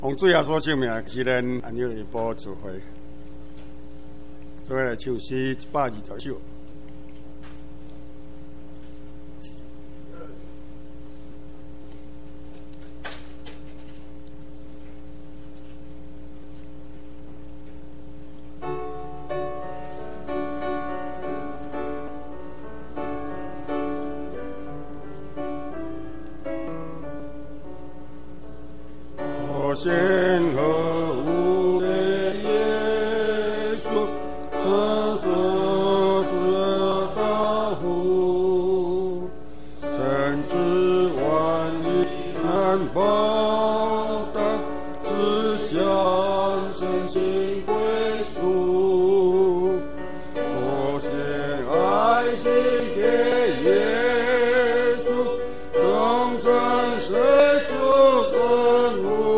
洪主耶稣圣名，是咱安友的保主会，所以来唱诗120首。先和无的耶稣，可是大福，甚至万里难报答，只将身心归属。我献爱心给耶稣，终生是主生活。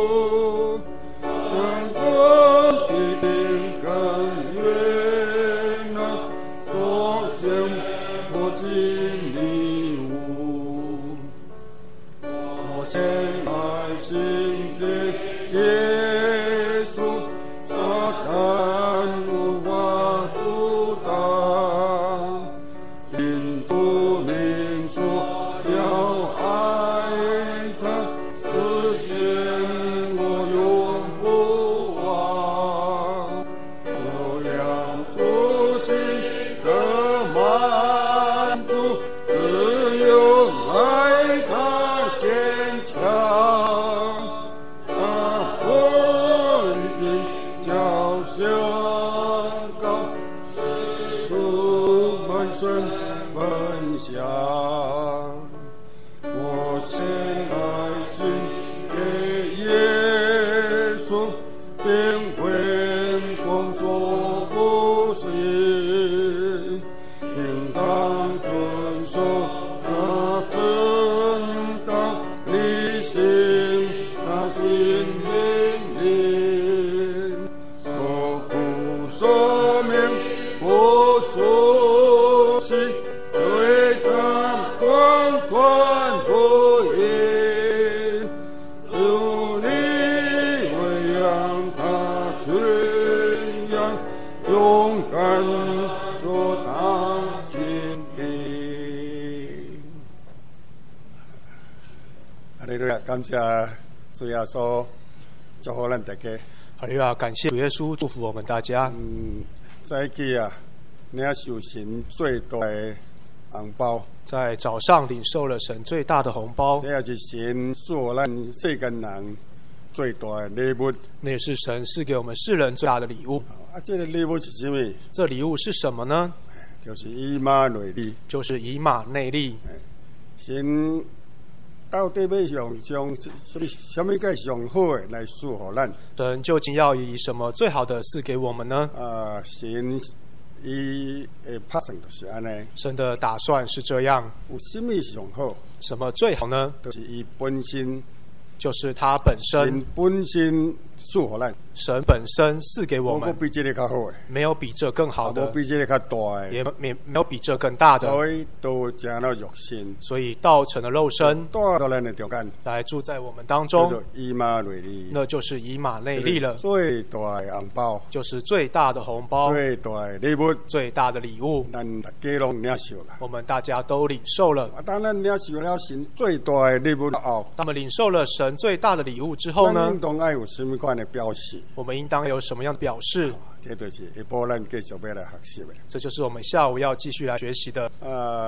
感谢主耶稣祝福咱大家。 哈利路亚！感谢主耶稣祝福我们大家。 早起啊，领受神最大的红包， 在早上领受了神最大的红包， 这也是神赐咱世间人最大的礼物。 那也是神赐给我们世人最大的礼物。 这个礼物是什么？ 这礼物是什么呢？ 就是以马内利。 就是以马内利。 神到底要用什么个上好的来赐予咱？ 神究竟要以什么最好的赐给我们呢？ 神伊的打算就是安尼。 神的打算是这样。 有什么上好？ 什么最好呢？ 就是伊本身， 就是他本身。 神本身赐予咱。 神本身赐给我们， 比这个较好的， 没有比这更好的， 比这个较大的， 也没有比这更大的， 所以都成了肉身， 所以道成了肉身， 到咱的中间， 来住在我们当中， 以马内利， 那就是以马内利了。 最大的红包， 就是最大的红包， 最大的礼物， 最大的礼物， 咱大家拢领受了， 我们大家都领受了。 当咱领受了神最大的礼物后， 当我们领受了神最大的礼物之后呢？ 应当要有什么款的表示？ 我们应当有什么样的表示？ 这就是下晡咱继续要来学习的。 这就是我们下午要继续来学习的。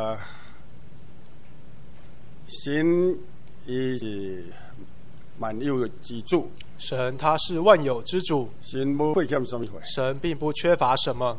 神伊是万有之主， 神他是万有之主， 神无亏欠什么， 神并不缺乏什么。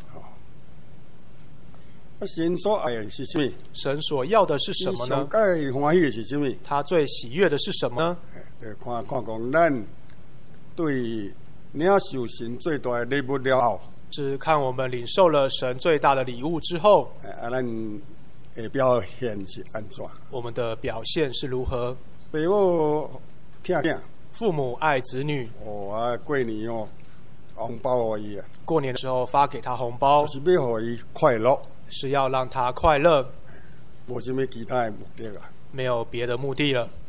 神所爱的是什么？ 神所要的是什么呢？ 最欢喜的是什么？ 他最喜悦的是什么呢？ 看讲咱对领受神最大的礼物了后， 只看我们领受了神最大的礼物之后， 咱的表现是安怎？ 我们的表现是如何？ 父母疼囝， 父母爱子女。 过年红包给伊啊！ 过年的时候发给他红包， 就是要让伊快乐， 是要让他快乐， 无什么其他的目的啊， 没有别的目的了。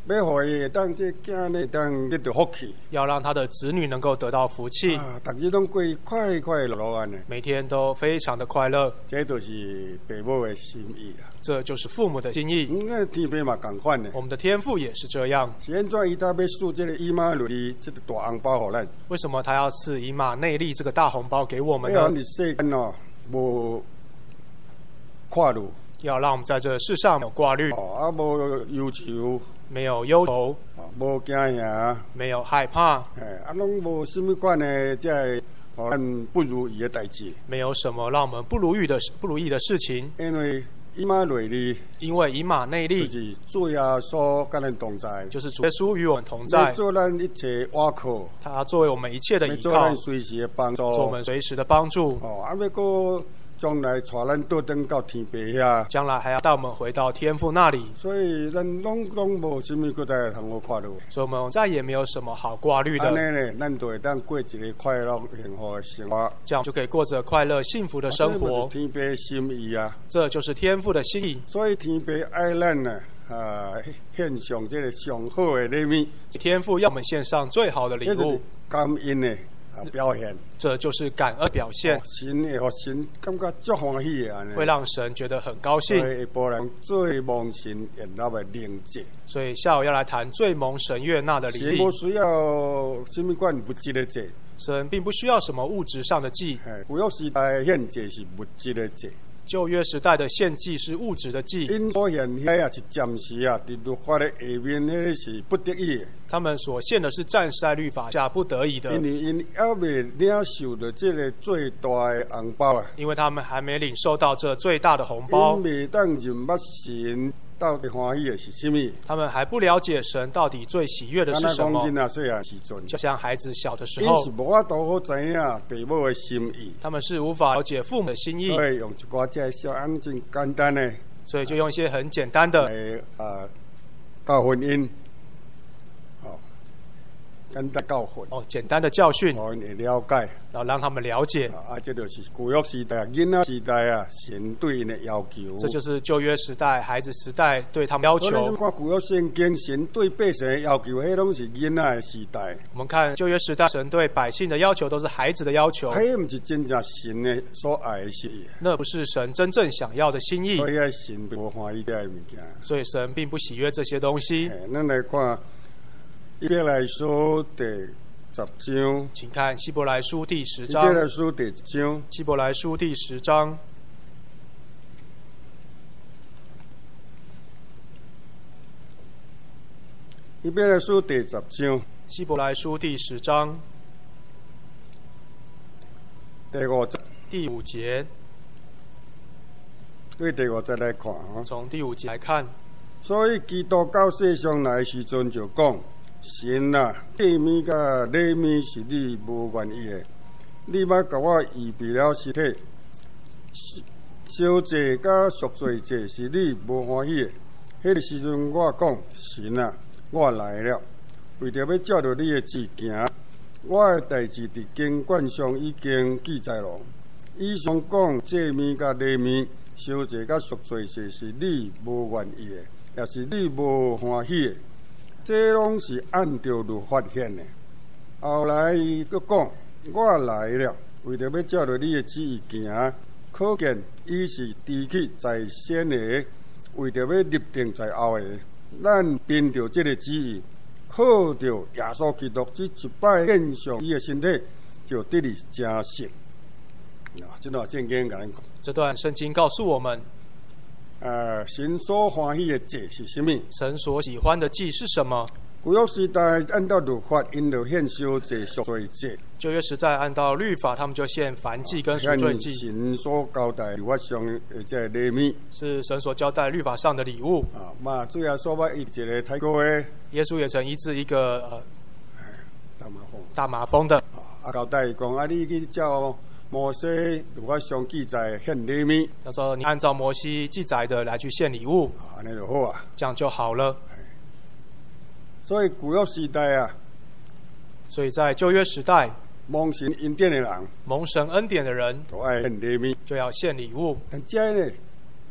要互伊会当这囝呢，当得到福气。 要让他的子女能够得到福气， 逐日拢过快快乐乐安尼， 每天都非常的快乐。 这就是父母的心意啊。 这就是父母的心意。 天父嘛共款呢。 我们的天父也是这样。 是安怎伊他要赐这个以马内利这个大红包给咱？ 为什么他要赐以马内利这个大红包给我们呢？ 要你世间哦，无跨入。 要让我们在这世上有挂虑， 无忧愁， 没有忧愁， 无惊吓， 没有害怕， 拢无什么款的这互咱不如意的代志， 没有什么让我们不如意的事情。 因为以马内利， 因为以马内利就是主耶稣跟咱同在， 就是主耶稣与我们同在， 做咱一切倚靠， 他作为我们一切的依靠， 做咱随时的帮助， 做我们随时的帮助。 要过将来带咱倒转到天父遐， 将来还要带我们回到天父那里。 所以咱拢无什么搁再通好看到， 所以我们再也没有什么好挂虑的。 安尼呢，咱就会当过一个快乐幸福的生活， 这样就可以过着快乐幸福的生活。 这就是天父的心意啊！ 这就是天父的心意。 所以天父爱咱呢，献上这个上好的礼物。 天父要我们献上最好的礼物， 感恩的表现。 这就是感恩表现。 神会让神感觉足欢喜的， 会让神觉得很高兴。 所以下晡人最蒙神悦纳的灵节。 所以下午要来谈最蒙神悦纳的礼仪。 神不需要什么款物质的节， 神并不需要什么物质上的祭。 旧约时代的献祭是物质的节。 旧约时代的献祭是物质的祭， 因所献遐也是暂时啊，伫律法的下面，迄是不得已的。 他们所献的是暂时在律法下不得已的， 因为因还未领受到这个最大的红包啊， 因为他们还没领受到这最大的红包， 因未当认捌神到底欢喜的是什么， 他们还不了解神到底最喜悦的是什么。就像孩子小的时候， 因是无法度好知影父母的心意， 他们是无法了解父母的心意， 所以用一寡这小安静简单的， 所以就用一些很简单的教婚姻，简单教训， 简单的教训， 让人了解， 然后让他们了解。 这就是旧约时代、囡仔时代啊，神对因的要求。 这就是旧约时代、孩子时代对他们要求。 所以你看旧约圣经，神对百姓的要求，迄拢是囡仔的时代。 我们看旧约时代，神对百姓的要求都是孩子的要求。 迄不是真正神的所爱的心意。 那不是神真正想要的心意。 所以神不欢喜这物件。 所以神并不喜悦这些东西。 咱来看。希伯来书第10章， 请看希伯来书第10章。 希伯来书第10章， 希伯来书第10章。 希伯来书第10章， 希伯来书第10章第5节。 对第5节来看从第5节来看。 所以基督到世上来的时阵就讲。神啊，祭物甲礼物是你无愿意的，你捌甲我预备了尸体，烧祭甲赎罪祭是你无欢喜的。迄个时阵我讲，神啊，我来了，为着要照着你的旨行，我的代志伫经卷上已经记载了。以上讲祭物甲礼物、烧祭甲赎罪祭是你无愿意的，也是你无欢喜的。这拢是按照律法献的。后来佫讲，我来了，为着要照着你的旨意行，可见伊是提起在先的，为着要立定在后的。咱凭着这个旨意，靠着耶稣基督这一摆献上伊的身体，就得以成圣。这段圣经甲咱讲， 这段圣经告诉我们。 神所欢喜的祭是什么？ 神所喜欢的祭是什么？ 旧约时代按照律法，因就献烧祭、赎罪祭。 旧约时代按照律法，他们就献燔祭跟赎罪祭。 神所交代律法上的这礼物， 是神所交代律法上的礼物。 主耶稣捌医一个泰国的， 耶稣也曾医治一个大麻风的。 交代讲你去照摩西律法上记载献礼物， 他说你按照摩西记载的来去献礼物， 安尼就好啊， 这样就好了。 所以旧约时代啊， 所以在旧约时代， 蒙神恩典的人， 蒙神恩典的人， 就爱献礼物， 就要献礼物。 但这呢，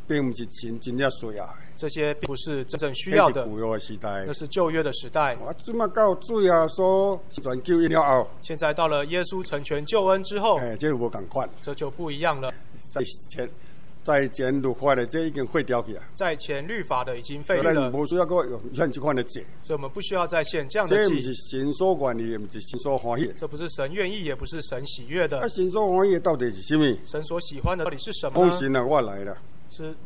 并不是神真正需要的。 这些并不是真正需要的， 那是旧约的时代。 那是旧约的时代。 即马到主耶稣全救恩了后， 现在到了耶稣成全救恩之后， 这无共款， 这就不一样了。 在前律法的这已经废掉去啊， 在前律法的已经废了， 无需要再献这款的祭， 所以我们不需要再献这样的祭。 这不是神所愿意，也不是神所欢喜。 这不是神愿意，也不是神喜悦的。 神所欢喜到底是什么？ 神所喜欢的到底是什么呢？ 讲神啊，我来了。 是。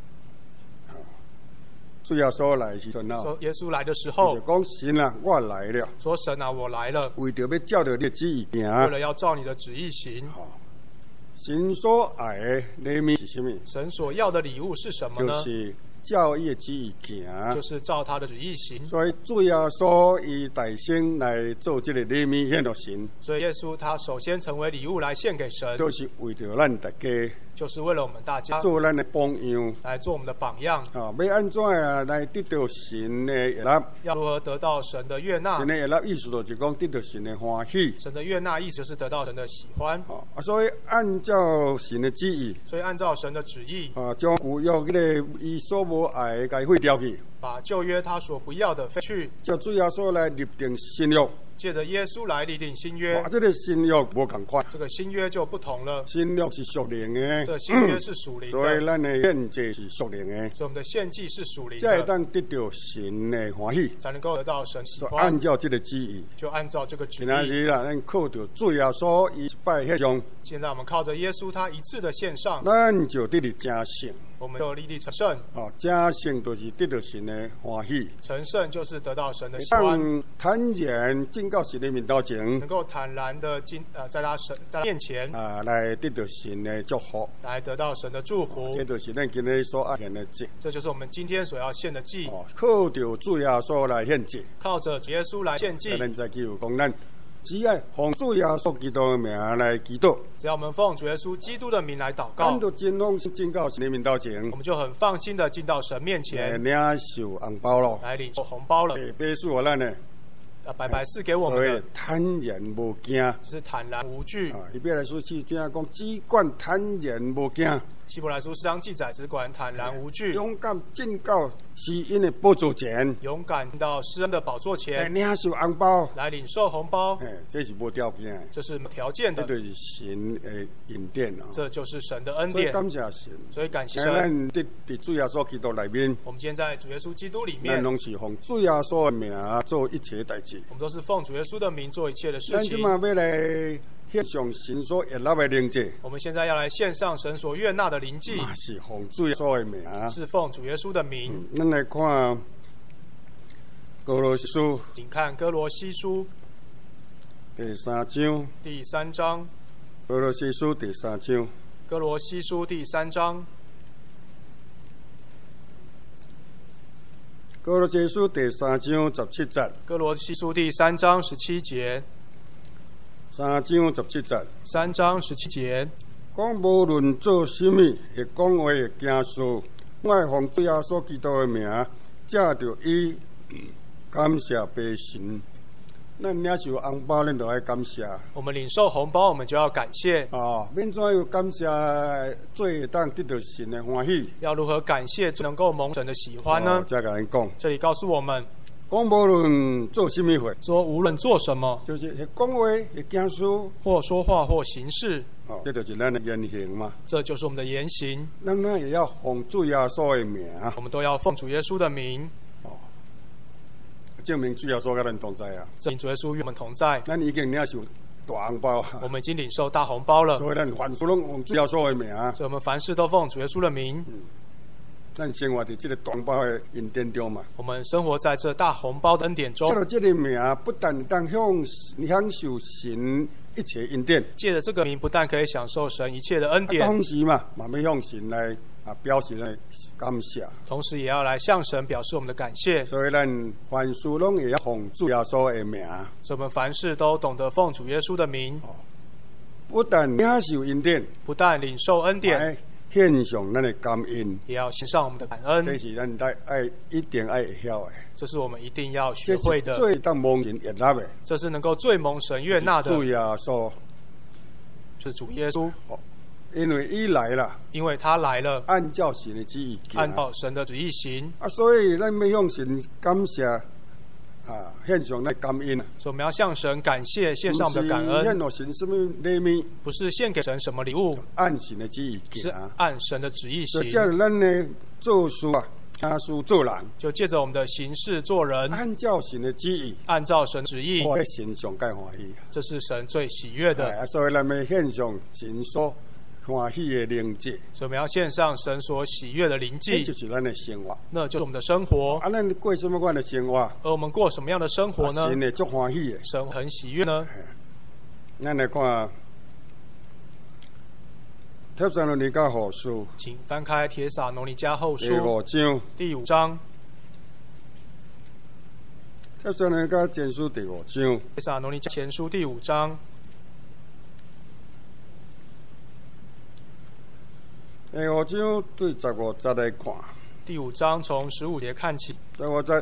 主耶稣来的时阵啊， 说耶稣来的时候， 就讲神啊，我来了。 说神啊，我来了， 为着要照着你的旨意行， 为了要照你的旨意行。 神所爱的礼物是什么？ 神所要的礼物是什么呢？ 就是照伊的旨意行， 就是照他的旨意行。 所以主耶稣以大先来做这个礼物献给神。 所以耶稣他首先成为礼物来献给神， 就是为着咱大家， 就是为了我们大家做咱的榜样， 来做我们的榜样。 要安怎啊来得到神的悦纳？ 要如何得到神的悦纳？ 神的悦纳意思就是讲得到神的欢喜。 神的悦纳意思是得到神的喜欢。 所以按照神的旨意， 所以按照神的旨意， 将旧约迄个伊所无爱的该废掉去， 把旧约他所不要的废去， 叫主耶稣来立定新约。 借着耶稣来立定新约， 这个新约无同款， 这个新约就不同了。 新约是属灵的， 这新约是属灵的， 所以咱的献祭是属灵的， 所以我们的献祭是属灵的， 才会当得到神的欢喜， 才能够得到神喜欢。 按照这个旨意， 就按照这个旨意。 今日啦，咱靠着主耶稣一拜献上， 现在我们靠着耶稣他一次的献上， 咱就得到成圣。 我们就立地成圣。 成圣就是得到神的欢喜。 成圣就是得到神的喜欢。 坦然进到神的面前， 能够坦然的在他面前来得到神的祝福， 来得到神的祝福。 这就是咱今日所献的祭。 这就是我们今天所要献的祭。 靠着主耶稣来献祭， 靠着主耶稣来献祭。 咱再就讲咱。只要奉主耶稣基督的名来祈祷， 只要我们奉主耶稣基督的名来祷告， 咱就真放心进到神的面前， 我们就很放心的进到神面前， 领受红包了， 来领受红包了。 白赐我咱呢， 白赐给我们的， 所以坦然无惊， 就是坦然无惧。 希伯来书4章讲，只管坦然无惊。 希伯来书4章记载，只管坦然无惧， 勇敢进到施恩的宝座前， 勇敢到施恩的宝座前， 领受红包， 来领受红包。 这是无条件的， 这是无条件的， 这就是神的恩典啊！ 这就是神的恩典。 所以感谢神， 所以感谢神。咱在主耶稣基督里面， 我们今天在主耶稣基督里面， 咱拢是奉主耶稣的名做一切代志。 我们都是奉主耶稣的名做一切的事情。 咱今嘛要来献上神所悦纳的灵祭。 我们现在要来献上神所悦纳的灵祭， 是奉主耶稣的名， 是奉主耶稣的名。 咱来看歌罗西书， 请看歌罗西书第3章。 第3章。 歌罗西书第3章。 歌罗西书第3章。 歌罗西书第3章17節。 歌羅西書第3章17節。 3章17節。 3章17節。 講無論做什麼，會講話會行事，我會奉主耶穌基督的名，借着伊感謝父神。咱領受紅包，咱就要感謝。 我們領受紅包，我們就要感謝。 免怎樣感謝，最當得到神的歡喜。 要如何感謝，最能夠蒙神的喜歡呢？ 再跟人講， 這裡告訴我們， 講無論做什麼會， 說無論做什麼， 就是會講話、會行事， 或說話或行事。 這就是咱的言行嘛。 這就是我們的言行。 咱也要奉主耶穌的名， 我們都要奉主耶穌的名。證明主耶穌跟咱同在啊！證明主耶穌與我們同在。 咱已經領受大紅包， 我們已經領受大紅包了。 所以咱凡事攏奉主耶穌的名， 所以我們凡事都奉主耶穌的名。 咱生活在這個大紅包的恩典中嘛。 我們生活在這大紅包的恩典中。 借着這個名，不但當享受神一切恩典， 借着這個名，不但可以享受神一切的恩典， 同時嘛，也要向神來表示來感謝， 同時也要來向神表示我們的感謝。 所以咱凡事攏也要奉主耶穌的名， 所以我們凡事都懂得奉主耶穌的名， 不但領受恩典， 不但領受恩典， 獻上咱的感恩， 也要獻上我們的感恩。 這是咱一定要會曉的， 這是我們一定要學會的。 最當蒙神悅納的， 這是能夠最蒙神悅納的。 主耶穌， 就是主耶穌。 因为伊来了， 因为他来了， 按照神的旨意行。 按照神的旨意行。 所以咱要向神感谢献上咱感恩。 所以我们要向神感谢，献上我们的感恩。 献给神什么礼物？ 不是献给神什么礼物， 按神的旨意行， 是按神的旨意行。 所以叫咱呢做事行事做人， 就借着我们的行事做人， 按照神的旨意， 按照神旨意， 神上介欢喜。 这是神最喜悦的。 所以咱要献上神所欢喜的灵祭， 所以我们要献上神所喜悦的灵祭， 这就是咱的生活， 那就是我们的生活。 咱过什么样的生活？ 而我们过什么样的生活呢？ 神也足欢喜的， 神很喜悦呢。 咱来看帖撒罗尼迦后书， 请翻开帖撒罗尼迦后书第5章。 帖撒罗尼迦前书第5章。 帖撒罗尼迦前书第5章。 第5章对15节来看。 第5章从15节看起。 15节。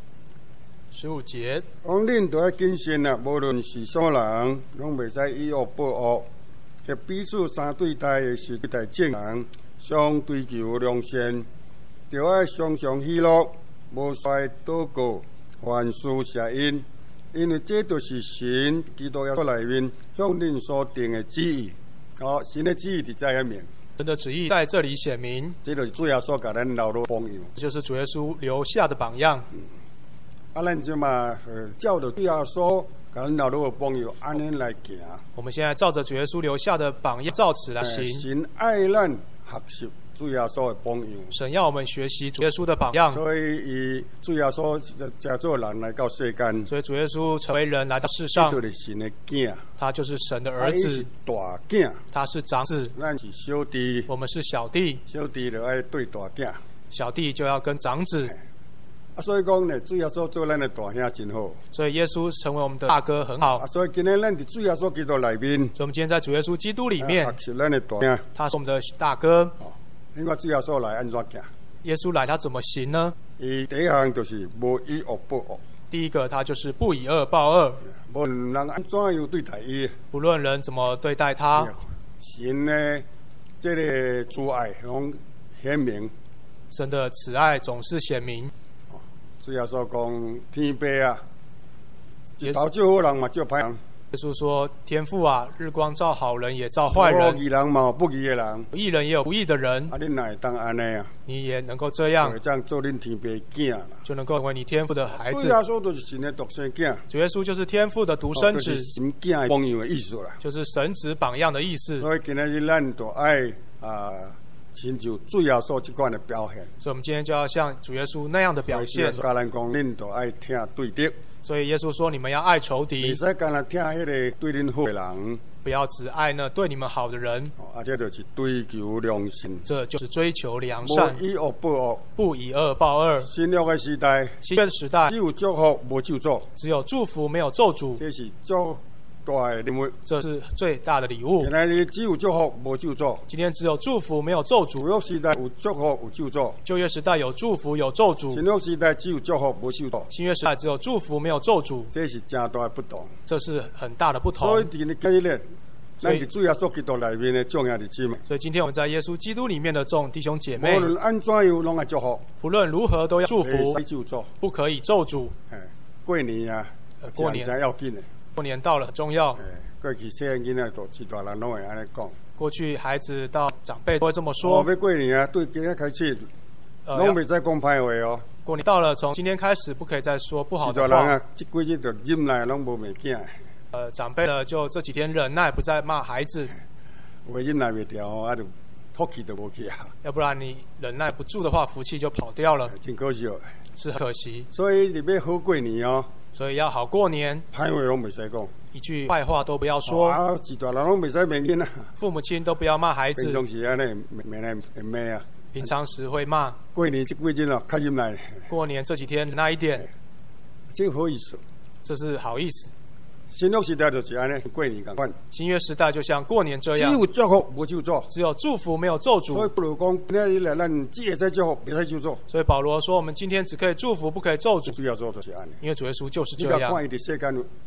15节。 恁都要谨慎啊！无论是啥人，拢袂使以恶报恶。彼此相对待的是对待正人，相追求良善，就要常常喜乐，无衰祷告，凡事谢恩，因为这就是神基督耶稣内面向恁所定的旨意。神的旨意就在下面。 神的旨意在这里显明， 这就是主耶稣给咱留落榜样， 就是主耶稣留下的榜样。 咱就嘛照着主耶稣给咱留落榜样，安尼来行。 我们现在照着主耶稣留下的榜样，照此来行。 神爱咱学习主耶稣的榜样， 神要我们学习主耶稣的榜样。 所以以主耶稣假做人来到世间， 所以主耶稣成为人来到世上， 他就是神的囝， 他就是神的儿子， 大囝， 他是长子， 咱是小弟， 我们是小弟， 小弟就爱对大囝， 小弟就要跟长子。 所以讲呢，主耶稣做咱的大兄真好。 所以耶稣成为我们的大哥很好。 所以今天咱在主耶稣基督里面， 所以我们今天在主耶稣基督里面， 学习咱的大兄， 他是我们的大哥。 你看主耶稣来安怎行？ 耶稣来他怎么行呢？ 第一项就是无以恶报恶。 第一个，他就是不以恶报恶。 无论人安怎样对待伊， 不论人怎么对待他， 神呢，这个慈爱拢显明。 神的慈爱总是显明。 主耶稣讲天父啊，日头照好人嘛照歹人。 耶稣说：“天父啊，日光照好人也照坏人。 有义人嘛有不义的人， 有义人也有不义的人。 你哪会当安尼啊？ 你也能够这样， 这样做恁天父的囝啦， 就能够成为你天父的孩子。 主耶稣就是神的独生囝， 主耶稣就是天父的独生子， 就是神囝的榜样的意思啦， 就是神子榜样的意思。 所以今日咱就爱亲像主耶稣这款的表现。 所以我们今天就要像主耶稣那样的表现。 教咱讲，恁就爱听对敌。 所以耶稣说：“你们要爱仇敌， 袂使干那听迄个对恁好的人， 不要只爱那对你们好的人。 这就是追求良善， 这就是追求良善， 无以恶报恶， 不以恶报恶。 新约的时代， 新约的时代， 只有祝福无咒诅， 只有祝福没有咒诅， 这是最大的礼物， 这是最大的礼物。 原来只有祝福无咒诅， 今天只有祝福没有咒诅。 旧约时代有祝福有咒诅， 旧约时代有祝福有咒诅， 新约时代只有祝福无咒诅， 新约时代只有祝福没有咒诅， 这是真大的不同， 这是很大的不同。 所以今日咱伫主耶稣基督里面的众兄弟姊妹， 所以今天我们在耶稣基督里面的众弟兄姐妹， 无论安怎样拢爱祝福， 不论如何都要祝福， 不可以咒诅。 过年啊， 过年要紧的， 过年到了很重要。 过去细汉囡仔都一大人拢会安尼讲。 过去孩子到长辈都会这么说。 要过年啊，对今天开始，拢袂使讲歹话哦。 过年到了，从今天开始不可以再说不好的话。 一大人啊，这几日就忍耐，拢无物件。 长辈了就这几天忍耐，不再骂孩子。 我忍耐袂掉哦，就福气都无去啊。 要不然你忍耐不住的话，福气就跑掉了。 真可惜哦， 是很可惜。 所以你要好过年哦。 所以要好过年， 歹话拢袂使讲， 一句坏话都不要说。 一大人拢袂使骂囡仔， 父母亲都不要骂孩子。 平常时安尼骂啊， 平常时会骂。 过年这几日哦，较忍耐。 过年这几天忍耐一点， 真好意思。 这是好意思。 新约时代就是安尼，过年同款。 新约时代就像过年这样， 只有祝福无咒诅， 只有祝福没有咒诅。 所以不如讲，今日来咱只会使祝福，袂使咒诅。 所以保罗说，我们今天只可以祝福，不可以咒诅。 主要做就是安尼， 因为主耶稣就是这样。 你看伊伫世间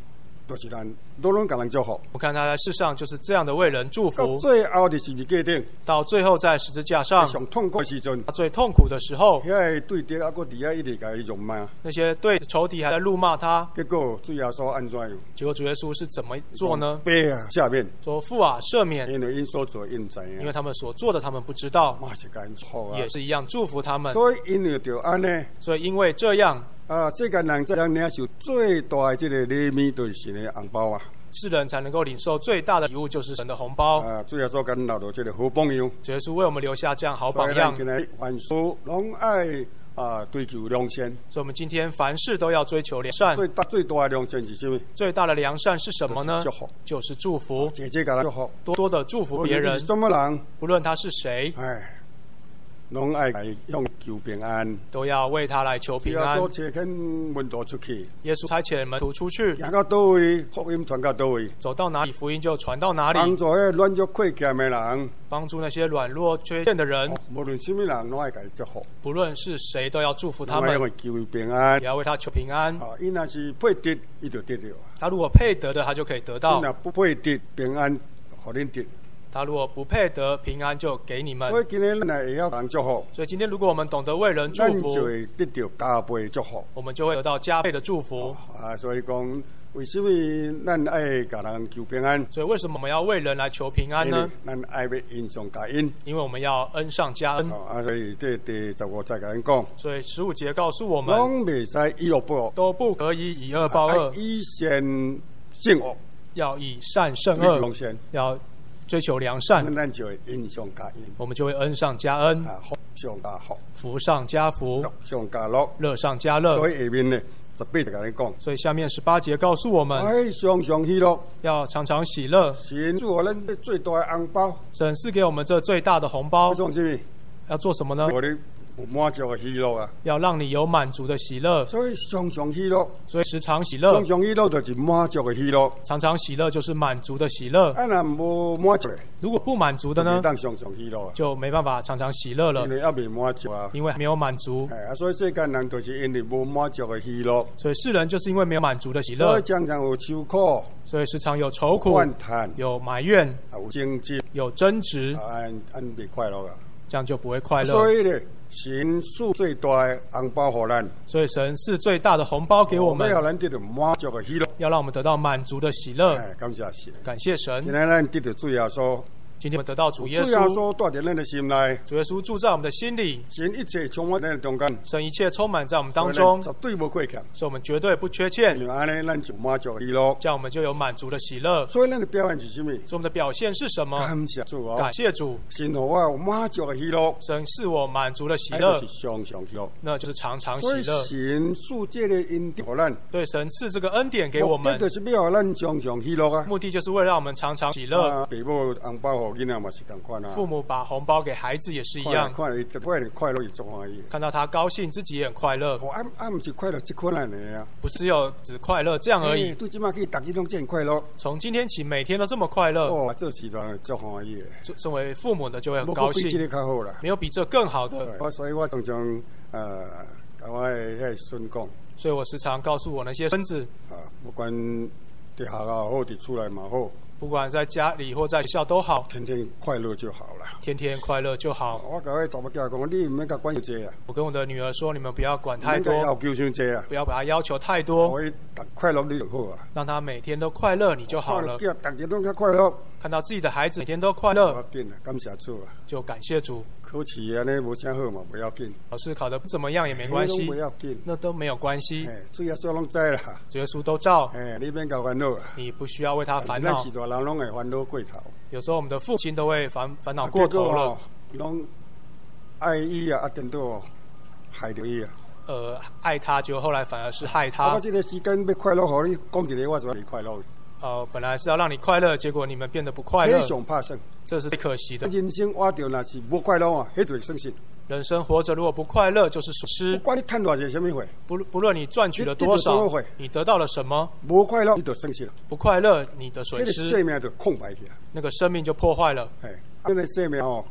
就是咱都能给人祝福。 我看他在世上就是这样的为人祝到福， 最后的十字架顶， 到最后在十字架上上痛苦的时阵， 他最痛苦的时候， 遐对敌啊，搁伫遐一直甲伊辱骂， 那些对仇敌还在辱骂他， 结果主耶稣安怎样？ 结果主耶稣是怎么做呢？ 悲啊，下面， 说父啊，赦免， 因为因所做因不知影， 因为他们所做的他们不知道， 嘛是甲因错啊。 也是一样祝福他们。 所以因为就安尼。 所以因为这样， 世间人才能领受最大的这个礼物，就是神的红包啊！ 世人才能够领受最大的礼物，就是神的红包。 主耶稣跟留到这个好榜样， 主耶稣为我们留下这样好榜样。 所以咱今日凡事拢爱追求良善。 所以我们今天凡事都要追求良善。 最大的良善是什么？ 最大的良善是什么呢？ 祝福， 就是祝福。 姐姐给他祝福， 多多的祝福别人。 什么人？ 不论他是谁。 拢爱用求平安， 都要为他来求平安。 耶稣差遣门徒出去， 耶稣差遣门徒出去， 行到倒位，福音传到倒位， 走到哪里，福音就传到哪里。 帮助那软弱缺欠的人， 帮助那些软弱缺陷的人。 无论什么人，拢爱给祝福。 不论是谁，都要祝福他们。 要求平安， 也要为他求平安。 伊若是配得，伊就得到。 他如果配得的，他就可以得到。 伊若不配得平安，互恁得。 他如果不配得平安，就给你们。 所以今天咱也要人祝福。 所以今天如果我们懂得为人祝福， 就会得到加倍祝福。 我们就会得到加倍的祝福。 所以讲，为什么咱爱给人求平安？ 所以为什么我们要为人来求平安呢？ 咱爱要恩上加恩。 因为我们要恩上加恩。 所以这第15节跟人讲。 所以15节告诉我们， 拢袂使以恶报恶， 都不可以以恶报恶， 以善胜恶， 要以善胜恶，要追求良善， 咱就会恩上加恩， 我们就会恩上加恩， 福上加福， 福上加福， 乐上加乐， 乐上加乐。 所以下面呢18节跟你讲， 所以下面18节告诉我们， 常常喜乐， 要常常喜乐。 神赐我们最大的红包， 神赐给我们这最大的红包， 做什么？ 要做什么呢？ 有满足的喜乐啊！ 要让你有满足的喜乐， 所以常常喜乐， 所以时常喜乐， 常常喜乐就是满足的喜乐， 常常喜乐就是满足的喜乐。 若无满足， 如果不满足的呢， 当常常喜乐， 就没办法常常喜乐了， 因为还没满足啊， 因为没有满足。 所以世间人就是因为无满足的喜乐， 所以世人就是因为没有满足的喜乐， 所以常常有愁苦， 所以时常有愁苦、 怨叹、 有埋怨、 有争执、 有争执， 不快乐啊， 这样就不会快乐。 所以呢，神赐最大的红包给咱， 所以神赐最大的红包给我们， 要咱得到满足的喜乐， 要让我们得到满足的喜乐。 感谢神， 感谢神。 今天咱得到主耶稣。 今天我们得到主耶稣， 主耶稣住在咱的心内， 主耶稣住在我们的心里， 神一切充满在中间， 神一切充满在我们当中， 绝对无亏欠， 所以我们绝对不缺欠。 因为安尼，咱就满足喜乐， 这样我们就有满足的喜乐。 所以咱的表现是什么？ 所以我们的表现是什么？ 感谢主， 感谢主， 神让我有满足的喜乐， 神是我满足的喜乐， 就是常常喜乐， 那就是常常喜乐。 所以神赐这个恩典给咱， 对，神赐这个恩典给我们， 目的就是要咱常常喜乐啊。 目的就是为了让我们常常喜乐。 父母红包给囡仔嘛是同款啊。 父母把红包给孩子也是一样， 看他快乐，就欢喜。 看到他高兴，自己也很快乐。 不是快乐这款的啊， 不是只快乐这样而已。 对，今嘛可以大家拢这样快乐。 从今天起，每天都这么快乐。 哦，这时段就欢喜。 身为父母的就会很高兴。 比这个较好啦， 没有比这更好的。 所以我常常跟我的孙讲。 所以我时常告诉我那些孙子不管在学校好，在出来嘛好。 不管在家里或在学校都好， 天天快乐就好了。 天天快乐就好。 我跟我查某囝讲，你唔免甲管太济啊。 我跟我的女儿说，你们不要管太多， 要求伤济啊， 不要把她要求太多。 可以快乐你就好啊， 让她每天都快乐，你就好了。 大家都快乐， 看到自己的孩子每天都快乐， 感谢主啊， 就感谢主。 考试安尼无啥好嘛，不要紧。 老师考得不怎么样也没关系， 不要紧， 那都没有关系。 主耶稣拢知啦， 主耶稣都照。 你免搞烦恼啊， 你不需要为他烦恼。 咱许多人拢会烦恼过头。 有时候我们的父亲都会烦恼过头了， 拢爱伊啊，等到害着伊啊。 爱他，结果后来反而是害他。 我这个时间要快乐，互你讲一个，我就让你快乐。 本来是要让你快乐，结果你们变得不快乐， 非常怕生， 这是最可惜的。 人生活着若是无快乐啊，迄就是损失。 人生活着如果不快乐，就是损失。 不管你赚偌济什么货， 不论你赚取了多少，你得到了什么， 无快乐你就损失了。 不快乐，你的损失， 那个生命就空白去了， 那个生命就破坏了。 那个生命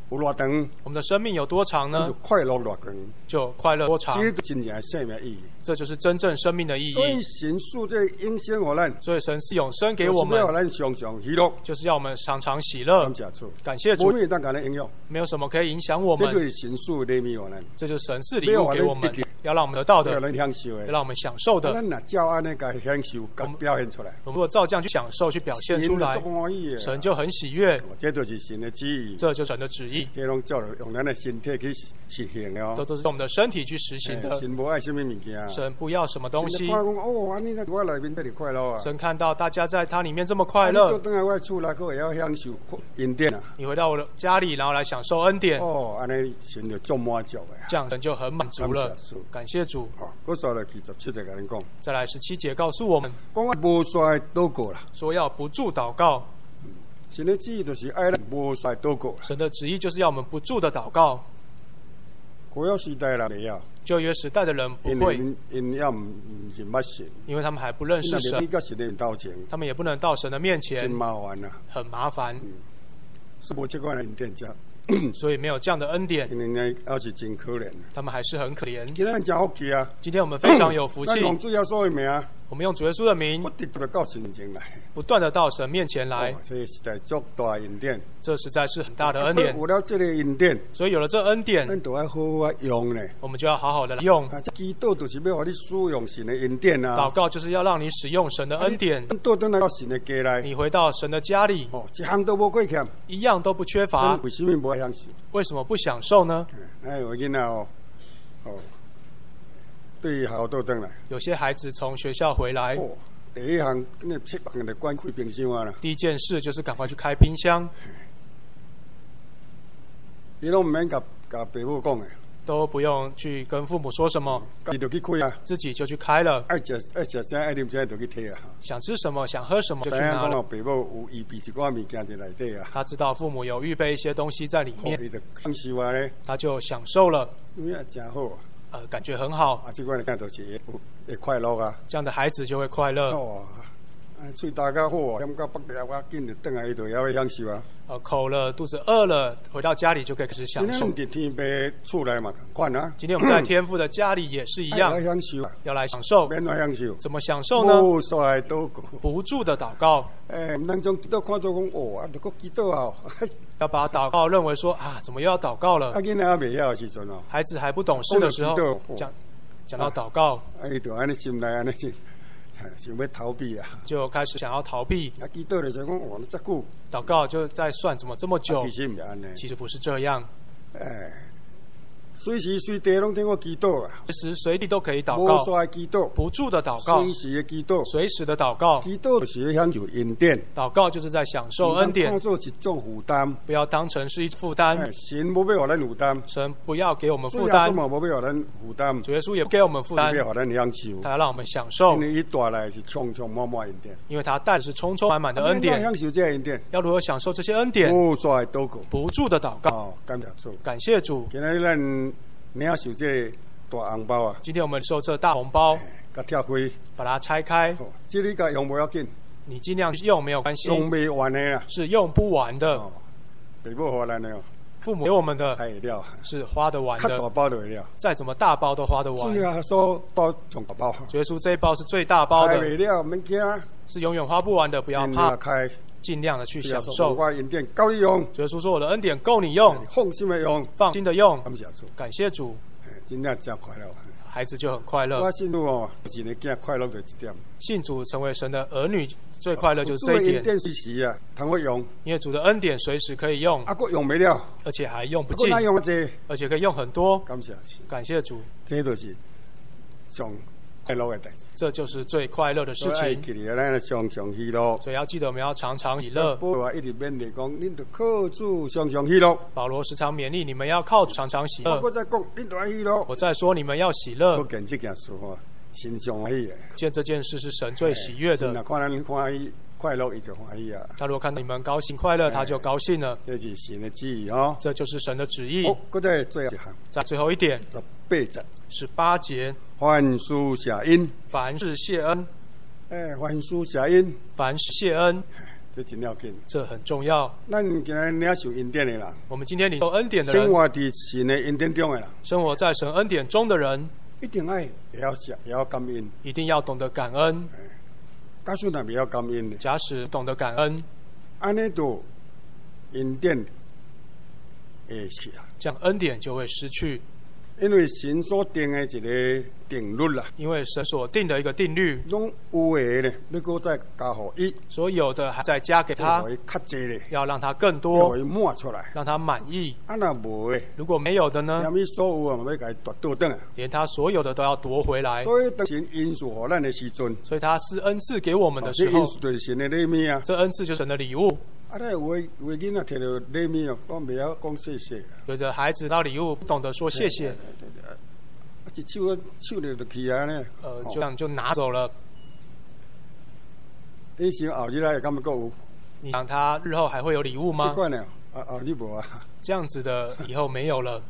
有多长， 我们的生命有多长呢？ 就快乐多长， 就快乐多长。 这是真正的生命意义。 这就是真正生命的意义。 所以神赐这永生给咱， 所以神赐永生给我们， 就是要咱常常喜乐， 就是要我们常常喜乐。 感谢主， 感谢主。 没有当咱影响， 没有什么可以影响我们。 这就是神赐的礼物给咱， 这就是神赐礼物给我们，要让我们得到的， 要咱享受的， 要让我们享受的。 咱若照安尼该享受，该表现出来。 我们如果照这样去享受、去表现出来，神就很喜悦。 这就是神的旨意， 这就是神的旨意。 这拢照用咱的身体去实行的哦。 这都是用我们的身体去实行的。 神不爱什么物件， 神不要什么东西。 看讲哦，安尼在我里面特别快乐啊。 神看到大家在他里面这么快乐， 你回来我厝内，佫会晓享受恩典啊。 你回到我的家里，然后来享受恩典。 哦，安尼神就足满足的。 这样神就很满足了。感谢主。 好，我说了27节跟恁讲。 再来17节告诉我们， 讲无衰祷告啦， 说要不住祷告。 神的旨意就是爱咱无衰祷告。 神的旨意就是要我们不住的祷告。 古约时代人袂晓， 旧约时代的人不会， 因也唔认捌神， 因为他们还不认识神，他们也不能到神的面前， 真麻烦啊， 很麻烦。 是无这款的恩典者， 所以没有这样的恩典， 因为还是真可怜。 他们还是很可怜。 今天真福气啊！ 今天我们非常有福气。 用主耶稣的名， 我们用主耶稣的名，不断的到神面前来。 这实在足大恩典， 这实在是很大的恩典。 有了这个恩典， 所以有了这恩典， 咱就要好好用呢。 我们就要好好的用。 祈祷就是要让你使用神的恩典啊。 祷告就是要让你使用神的恩典。 到神的家来， 你回到神的家里， 一项都无过欠， 一样都不缺乏。 为什么不享受？ 为什么不享受呢？ 有囡仔对校倒转来， 有些孩子从学校回来， 第一项那七百人的关开冰箱啊啦。第一件事就是赶快去开冰箱。 伊拢唔免甲爸母讲的， 都不用去跟父母说什么， 自己就去开啊， 自己就去开了。 爱食啥爱啉啥就去摕啊。想爸母有预备一寡物件在内底啊。 他知道父母有预备一些东西在里面， 享受啊咧， 他就享受了， 因为真好啊。 感觉很好。 这款看都是会快乐啊。 这样的孩子就会快乐。 嘴大家好，嫌到北边我紧就转来，伊就也会享受啊。 口了，肚子饿了，回到家里就可以开始享受。 今天天父厝内嘛同款啊。 今天我们在天父的家里也是一样， 要享受， 要来享受。 免来享受， 怎么享受呢？ 不衰祷告， 不住的祷告。 咱将祈祷看作讲啊，就搁祈祷啊。 要把祷告认为说啊，怎么又要祷告了？ 囡仔还未晓的时阵哦， 孩子还不懂事的时候，讲到祷告， 就安尼心内安尼是。想要逃避啊， 就开始想要逃避。 祈祷的时候讲，哇，你这久， 祷告就在算怎么这么久？ 其实不是这样。 随时随地拢听我祈祷啊， 随时随地都可以祷告， 无衰祈祷， 不住的祷告， 随时的祈祷， 随时的祷告。 祈祷就是享受恩典， 祷告就是在享受恩典， 当做一种负担， 不要当成是一负担。 神不要咱负担， 神不要给我们负担， 不要咱负担， 主耶稣也不给我们负担， 不要咱享受， 他要让我们享受。 因为一带来是充充满满恩典， 因为他带的是充充满满的恩典。 享受这恩典， 要如何享受这些恩典？ 不衰祷告， 不住的祷告。 感谢主， 感谢主。 今日咱领受这大红包啊！ 今天我们收这大红包， 甲跳开， 把它拆开。 这里甲用不要紧， 你尽量用没有关系。 用不完的啦， 是用不完的。 父母给咱的哦， 父母给我们的是花得完的， 大包就会了， 再怎么大包都花得完。 主耶稣包从大包， 主耶稣这一包是最大包的， 开不了，免惊， 是永远花不完的，不要怕。 开。 尽量的去享受。 我恩典够你用。 主耶稣说：“我的恩典够你用， 放心的用， 放心的用。” 感谢主， 感谢主， 真正真快乐。 孩子就很快乐。 我信主哦，是你囝快乐的一点。 信主成为神的儿女，最快乐就是这一点。 恩典随时啊，通我用。 因为主的恩典随时可以用， 我用没了， 而且还用不尽，而且可以用很多。感谢主， 这都是上快乐的代志， 这就是最快乐的事情。所以要记得我们要常常喜乐。 保罗一直勉励讲，恁得靠主常常喜乐。 保罗时常勉励你们要靠常常喜乐。 我再讲，恁得喜乐。 我再说，你们要喜乐。 我见这件事哦，心上喜的。 见这件事是神最喜悦的。 看咱欢喜快乐，伊就欢喜啊。 他如果看到你们高兴快乐，他就高兴了。 这是神的旨意哦。 这就是神的旨意。 再最后一项， 在最后一点 18节 18节。 凡事谢恩， 凡事谢恩。 凡事谢恩， 凡事谢恩。 这真要紧， 这很重要。 咱今日领受恩典的人， 我们今天领受恩典的人， 生活在神的恩典中的人， 生活在神恩典中的人， 一定也要感恩， 一定要懂得感恩。 假使若未晓感恩的， 假使懂得感恩， 安尼就恩典会去啊。 这样恩典就会失去。 因为神所定的一个定律啦， 因为神所定的一个定律， 拢有的呢，要搁再加互伊， 所有的还再加给他， 要较济咧， 要让他更要多， 互伊满出来。 让他满意。 啊，若无的， 如果没有的呢， 连伊所有啊，要甲伊夺倒转啊。 连他所有的都要夺回来。 所以当神恩赐互咱的时阵， 所以他施恩赐给我们的时这候， 恩赐就是神的礼物啊。 这恩赐就是神的礼物。 啊，咧有的囡仔摕到礼物哦，我袂晓讲谢谢。 有的孩子拿礼物不懂得说谢谢， 一手就去啊呢。 就这样就拿走了。 你想后日来敢要搁有？ 你想他日后还会有礼物吗？ 这款呢？后日无啊。 这样子的以后没有了。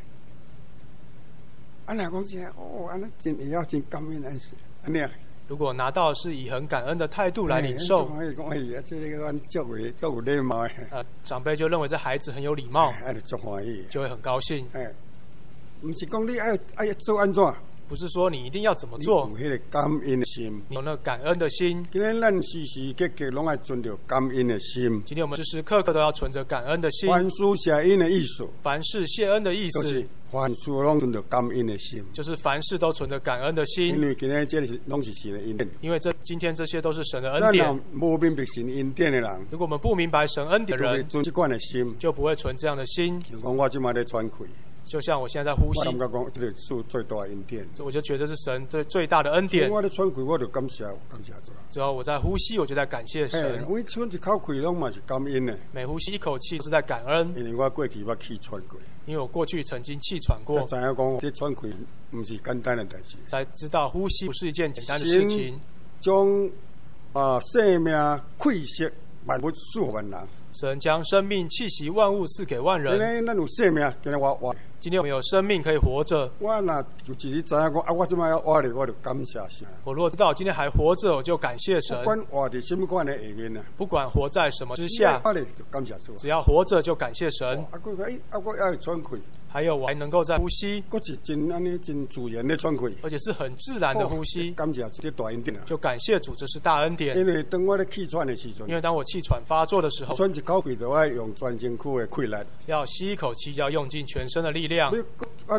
啊，若讲真哦，安尼真会晓真感恩安是安尼啊。 如果拿到是以很感恩的态度来领受， 讲哎呀，这个阮照顾礼貌的。 长辈就认为这孩子很有礼貌， 就足欢喜， 就会很高兴。 唔是讲你爱做安怎？ 不是说你一定要怎么做， 有迄个感恩的心， 你有那个感恩的心。 今天咱时时刻刻拢爱存着感恩的心。 今天我们时时刻刻都要存着感恩的心。 凡事谢恩的意思， 凡事谢恩的意思， 就是凡事拢存着感恩的心， 就是凡事都存着感恩的心。 因为今天这是拢是神的恩典， 因为今天这些都是神的恩典。 无明白神恩典的人， 如果我们不明白神恩典的人， 存这款的心， 就不会存这样的心。 就讲我今麦在喘气。 就像我现在在呼吸， 我感觉讲，这个是最大的恩典。 我就觉得是神最大的恩典。 我在喘气，我就感谢主。 只要我在呼吸，我就在感谢神。 我喘一口气，拢嘛是感恩的。 每呼吸一口气是在感恩。 因为我过去我气喘过。 因为我过去曾经气喘过。 知影讲，这喘气不是简单的代志。 才知道呼吸不是一件简单的事情。 将生命气息万物赐万人。 神将生命、气息、万物赐给万人。 今天咱有生命，今天我。 今天我们有生命可以活着。 我若就只是知影讲我即摆要活咧，我就感谢神。 我如果知道今天还活着，我就感谢神。 不管活在什么款的下面啊， 不管活在什么之下， 就感谢主。 只要活着就感谢神。 我要喘气。 还有我还能够在呼吸， 我是真安尼真自然的喘气， 而且是很自然的呼吸。 感谢主，这大恩典啊！ 就感谢主，这是大恩典。 因为当我咧气喘的时阵， 因为当我气喘发作的时候， 喘一口气就要用全身躯的气力， 要吸一口气，要用尽全身的力量。 安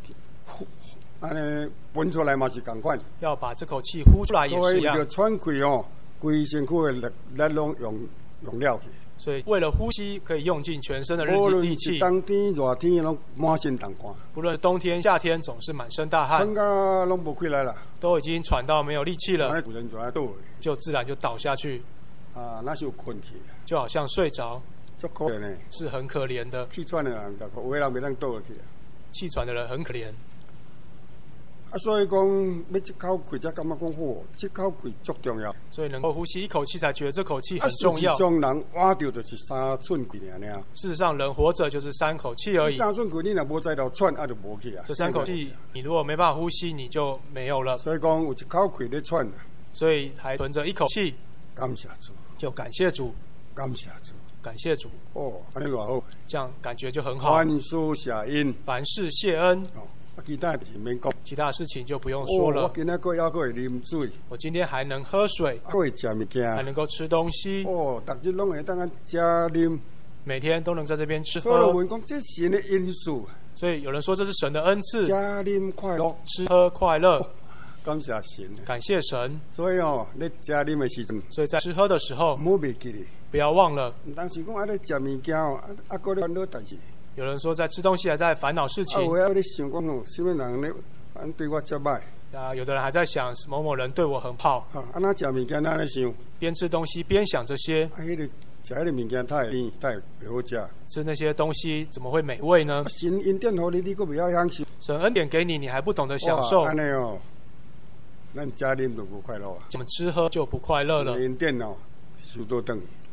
尼喷出来嘛是同款， 要把这口气呼出来也是一样。 所以喘气哦，规身躯的力拢用了去。 所以为了呼吸，可以用尽全身的力气。 冬天热天拢满身冻汗。 不论冬天夏天，总是满身大汗。 喘到拢无气力啦， 都已经喘到没有力气了， 就自然就倒下去。 那是有困去， 就好像睡着， 可怜呢， 是很可怜的。 气喘的人，有的人袂当倒去。 气喘的人很可怜。 所以讲要这口气才感觉讲好，这口气足重要。 所以能够呼吸一口气，才觉得这口气很重要。 事实上人活着就是3寸气尔。 事实上，人活着就是3口气而已。 3寸气，你若无在头喘，就无去啊。 这3口气，你如果没办法呼吸，你就没有了。 所以讲有一口气在喘， 所以还存着一口气， 感谢主， 就感谢主， 感谢主， 感谢主。 安尼偌好， 这样感觉就很好。 凡事谢恩， 凡事谢恩。 其他是免讲， 其他事情就不用说了。 我今天还会啉水， 我今天还能喝水， 还会吃物件， 还能够吃东西。 逐日拢会当吃啉， 每天都能在这边吃喝。 所以有人讲这是神的恩赐， 所以有人说这是神的恩赐。 吃啉快乐， 吃喝快乐， 感谢神， 感谢神。 所以你吃啉的时阵， 所以在吃喝的时候， 莫忘记哩， 不要忘了。 当时讲咧吃物件搁咧烦恼代志。 有人说在吃东西还在烦恼事情。 我咧想讲哦，什么人咧对我这歹？ 有的人还在想某某人对我很好。 那吃物件哪咧想？ 边吃东西边想这些。 迄个吃迄个物件太甜，太好吃。 吃那些东西怎么会美味呢？ 神恩典予你，你搁袂晓享受。 神恩典给你，你还不懂得享受。 安尼哦，咱家啉就不快乐啊。 我们吃喝就不快乐了。 恩典哦，收倒转去。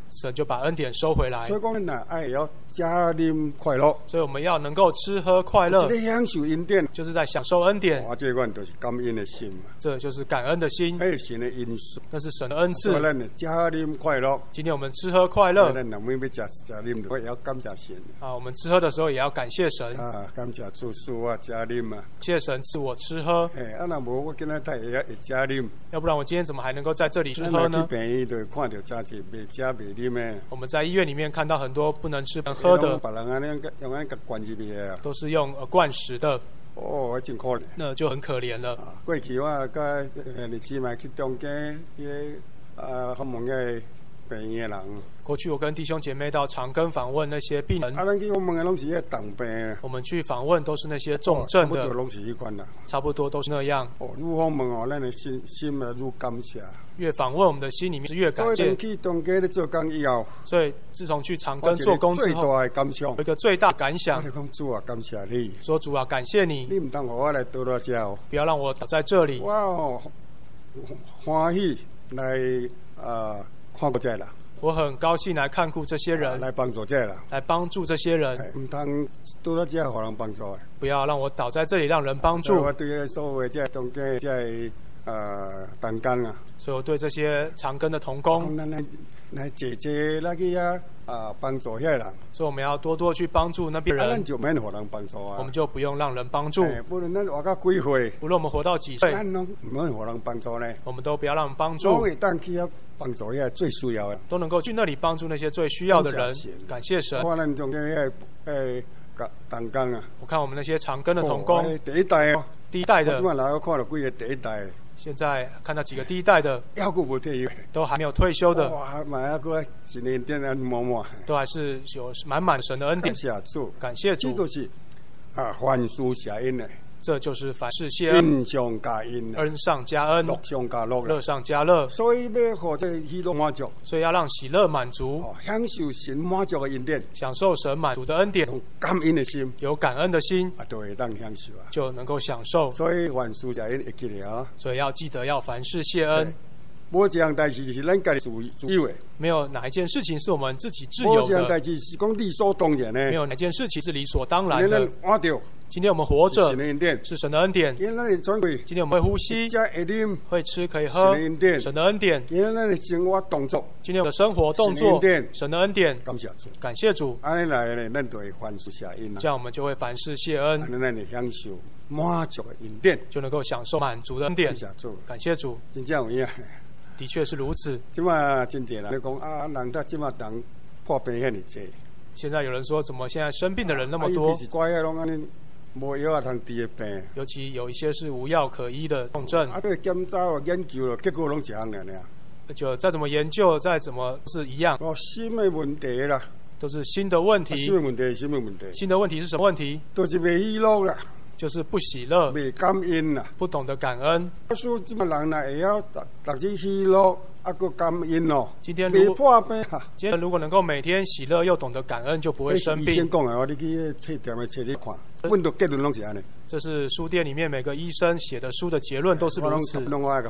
神就把恩典收回来。 所以讲，咱呐爱要加啉快乐， 所以我们要能够吃喝快乐， 这个享受恩典， 就是在享受恩典。 这款就是感恩的心嘛， 这就是感恩的心。 那是神的因素， 那是神的恩赐。 所以咱加啉快乐。 今天我们吃喝快乐， 咱若每要食啉，我也要感谢神啊。我们吃喝的时候也要感谢神啊，感谢主赐我加啉啊， 谢神赐我吃喝。 若无我今仔太会加啉， 要不然我今天怎么还能够在这里吃喝呢？ 去病院就看到真是未食未啉的。 我们在医院里面看到很多不能吃不能喝的， 别人安尼用安尼甲灌入去啊， 都是用灌食的。 哦，真可怜， 那就很可怜了。 过去我甲日子嘛去中间访问个病院的人。 过去我跟弟兄姐妹到长庚访问那些病人， 咱去访问的拢是迄重病。 我们去访问都是那些重症的， 差不多拢是迄款啦， 差不多都是那样。 愈访问咱的心愈感谢。 越访问，我们的心里面是越感谢。 所以去中间咧做工以后， 所以自从去长庚做工之后， 最大的感想， 有一个最大感想， 我讲主啊，感谢你。 说主啊，感谢你。 你唔当让我来倒到这哦， 不要让我倒在这里。 我欢喜来看过这啦。 我很高兴来看顾这些人， 来帮助这啦， 来帮助这些人。 唔当倒到这互人帮助的。 不要让我倒在这里，让人帮助。 我对所有这中间这同工啊， 所以我对这些长庚的同工， 咱来姐姐那去帮助遐人。 所以我们要多多去帮助那边人。 咱就免互人帮助啊， 我们就不用让人帮助。 不论咱活到几岁， 不论我们活到几岁， 咱拢唔免互人帮助呢。 我们都不要让人帮助。 都会当去帮助遐最需要的， 都能够去那里帮助那些最需要的人。感谢神。 我咱中间同工啊， 我看我们那些长庚的同工， 第一代哦， 第一代的， 我今晚来看了几个第一代。 现在看到几个第一代的， 还佫无退休， 都还没有退休的， 哇，嘛还佫神的恩典啊满满， 都还是有满满神的恩典。 感谢主， 感谢主， 这都是凡事谢恩的。 这就是凡事谢恩， 恩上加恩， 恩上加恩， 乐上加乐， 乐上加乐。 所以要互这喜乐满足， 所以要让喜乐满足， 享受神满足的恩典， 享受神满足的恩典， 有感恩的心， 有感恩的心， 就会当享受啊， 就能够享受。 所以凡事谢恩会记得啊， 所以要记得要凡事谢恩。 无一样代志是咱家己自由的， 没有哪一件事情是我们自己自由的。 无一样代志是讲理所当然的， 没有哪件事情是理所当然的。 今天我们活着是神的恩典， 是神的恩典。今天我们会呼吸，会吃可以喝，神的恩典。 今天我们的生活动作， 今天我们的生活动作，神的恩典。 感谢主， 感谢主。 安尼来呢，咱就会凡事谢恩。 这样我们就会凡事谢恩， 安尼咱就享受满足的恩典， 就能够享受满足的恩典。 感谢主， 感谢主。 真正有影。 的确是如此。 即马真济人讲人到即马人破病遐尼济。 现在有人说，怎么现在生病的人那么多？ 拢安尼无药啊通治的病。 尤其有一些是无药可医的重症。 对检查研究了，结果拢一样尔。 就再怎么研究，再怎么是一样。 心的问题啦， 都是新的问题。 心的问题，什么问题？ 新的问题是什么问题？ 都是未喜乐啦。 就是不喜乐， 未感恩啦， 不懂得感恩。 说即个人呐，会晓逐日喜乐，个感恩哦。 今天如果能够每天喜乐又懂得感恩，就不会生病。 医生讲的，你去册店的册你看，问到结论拢是安尼。 这是书店里面每个医生写的书的结论都是如此。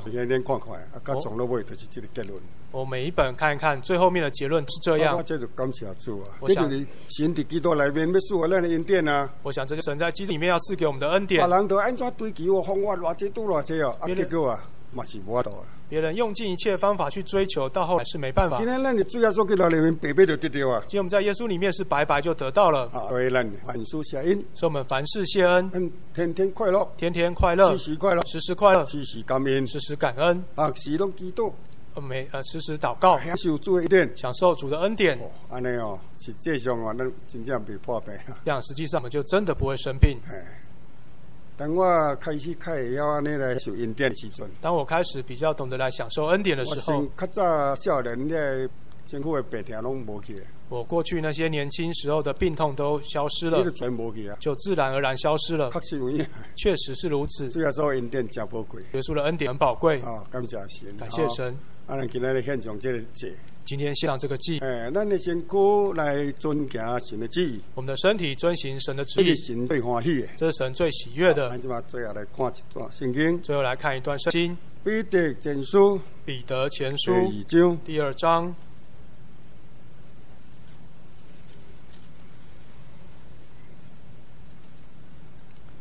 我每一本看一看，最后面的结论是这样。 这就感谢主啊！我想神在基督里面要赐我咱的恩典啊！ 我想这是神在基督里面要赐给我们的恩典。 别人都安怎追求方法偌济多偌济哦，结果啊，嘛是无法度。 别人用尽一切方法去追求，到后来是没办法。 今天咱的主耶稣基督里面白白就得到啊！ 今天我们在耶稣里面是白白就得到了。 所以咱凡事谢恩， 所以我们凡事谢恩， 天天快乐， 天天快乐， 时时快乐， 时时快乐， 时时感恩， 时时感恩。 时拢祈祷， 时时祷告， 享受主的恩典， 享受主的恩典。 安尼哦，实际上哦，咱真正袂破病。 这样实际上我们就真的不会生病。 当我开始会晓安尼来受恩典的时阵， 当我开始比较懂得来享受恩典的时候， 较早少年的身躯的病痛拢无去。我过去那些年轻时候的病痛都消失了，就自然而然消失了。确实是如此。 主耶稣恩典真宝贵， 耶稣的恩典很宝贵。 感谢神， 感谢神。 咱今天献上这个祭。 今天献上这个祭， 咱的身躯来遵行神的旨意。 我们的身体遵行神的旨意， 神最欢喜的， 这是神最喜悦的。 咱最后来看一段圣经， 最后来看一段圣经。 彼得前书， 彼得前书第2章， 第2章。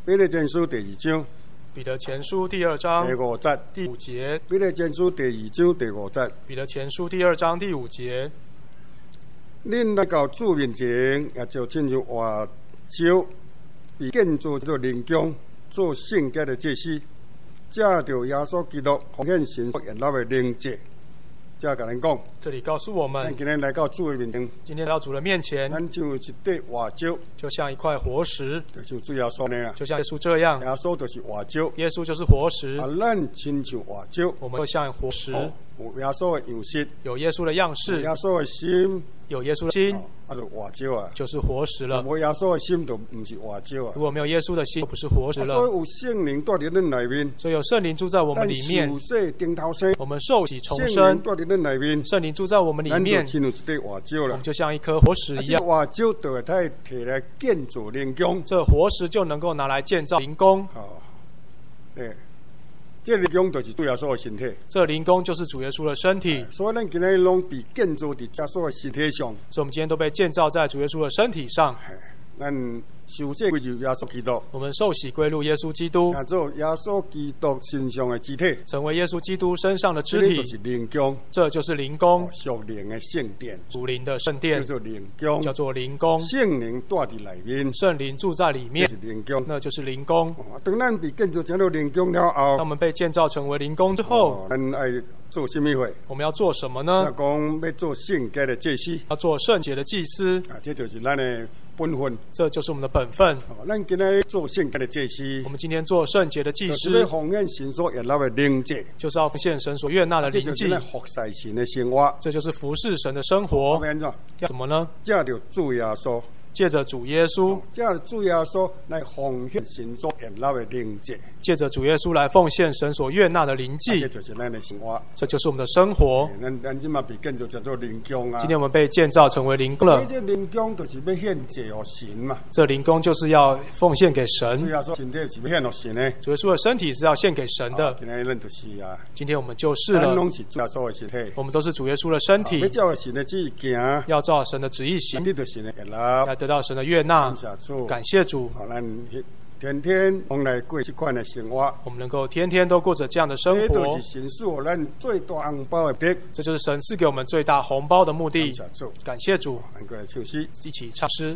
彼得前书第2章彼得前书第2章第5節， 第5节。 彼得前书第2章第5節。 彼得前书第2章第5节。 恁来到主面前，也就亲像活石，被建造做灵宫，做圣洁的祭司，借着耶稣基督奉献神所延老的灵界。这甲咱讲， 这里告诉我们， 咱今天来到主的面前， 今天来到主的面前， 咱就一块活石， 就像一块活石， 就像主耶稣呢， 就像耶稣这样， 耶稣就是活石， 耶稣就是活石， 咱亲像活石， 我们会像活石， 有耶稣的样式， 有耶稣的样式， 耶稣的心， 有耶稣的心， 就活石啊， 就是活石了。 无耶稣的心，就不是活石啊。 如果没有耶稣的心，就不是活石了。 所以有圣灵住在咱里面， 所以有圣灵住在我们里面。 受洗顶头生， 我们受洗重生， 圣灵住在咱里面， 圣灵住在我们里面， 咱就亲像一块活石了。 我们就像一颗活石一样。 活石就会摕来建造灵宫， 这活石就能够拿来建造灵宫。 对。这灵宫就是主耶稣的身体， 这灵宫就是主耶稣的身体， 所以咱今日拢被建造在耶稣的身体上， 所以我们今天都被建造在主耶稣的身体上。 咱受洗归入耶稣基督， 我们受洗归入耶稣基督， 做耶稣基督身上的肢体， 成为耶稣基督身上的肢体， 这就是灵宫， 这就是灵宫， 属灵的圣殿， 属灵的圣殿， 叫做灵宫， 叫做灵宫。 圣灵住在里面， 圣灵住在里面， 灵宫， 那就是灵宫。 当咱被建造成了灵宫了后， 当我们被建造成为灵宫之后， 咱爱做什么会？ 我们要做什么呢？ 讲要做圣洁的祭司， 要做圣洁的祭司。 这就是咱的本分， 这就是我们的本分。 咱今天做圣洁的祭司， 我们今天做圣洁的祭司， 就是要奉献神所悦纳的灵祭， 就是要奉献神所悦纳的灵祭。 这就是服侍神的生活， 这就是服侍神的生活。要怎么呢？ 借着主耶稣， 借着主耶稣， 借着主耶稣来奉献神所悦纳的灵祭， 借着主耶稣来奉献神所悦纳的灵祭。 这就是咱的生活， 这就是我们的生活。 咱今嘛被建造叫做灵宫啊。 今天我们被建造成为灵宫了。 这灵宫就是要献祭给神嘛。 这灵宫就是要奉献给神。 主耶稣身体是要献给神的。 主耶稣的身体是要献给神的。 今天咱就是啊。 今天我们就是了。 咱拢是主耶稣的身体。 我们都是主耶稣的身体。 要照神的旨意行。 要照神的旨意行。 得到神的悦纳。 要得到神的悦纳。感谢主。 咱天天往来过这款的生活， 我们能够天天都过着这样的生活。 这就是神赐我咱最大红包的目的， 这就是神赐给我们最大红包的目的。感谢主， 来唱诗， 一起唱诗。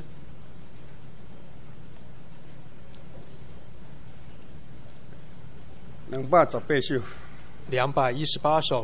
218首 ，218首。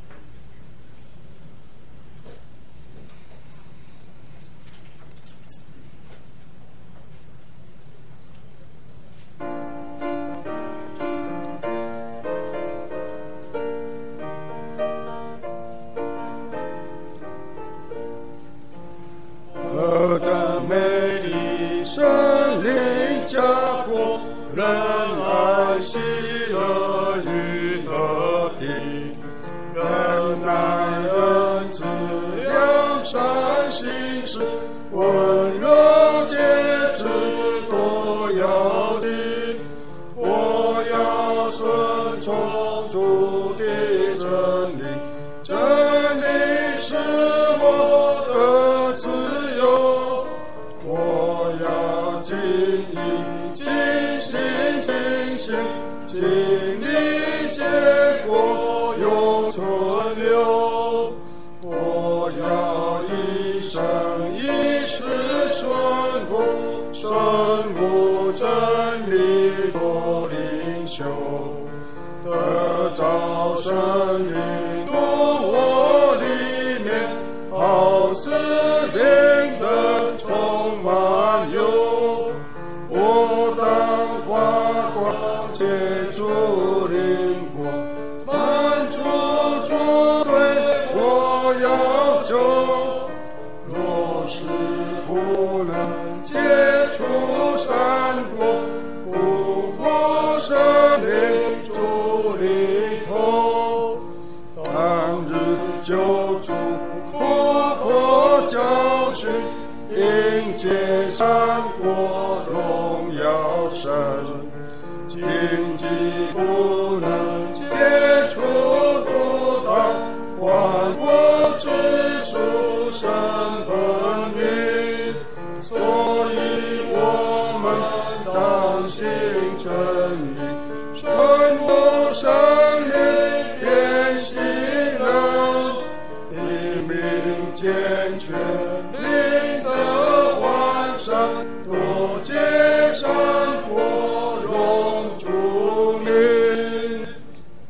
何等美丽生灵家国，仁爱喜乐与和平，仁爱仁慈良善心事，温柔节制多要紧。我要顺从主的真理，真理是我的自由。我要尽意尽心尽性，尽力结果永存留。我要一生一世顺服真理做领袖，得着生命住我里面，好似灵灯充满有。我当发光结出灵光，满足主对我要求。若是不能结出善果，不服生命主里头，当日救主苦苦教训，迎接善果荣耀神。荆棘不能结出葡萄，万国之属神分明，所以我们当心健全。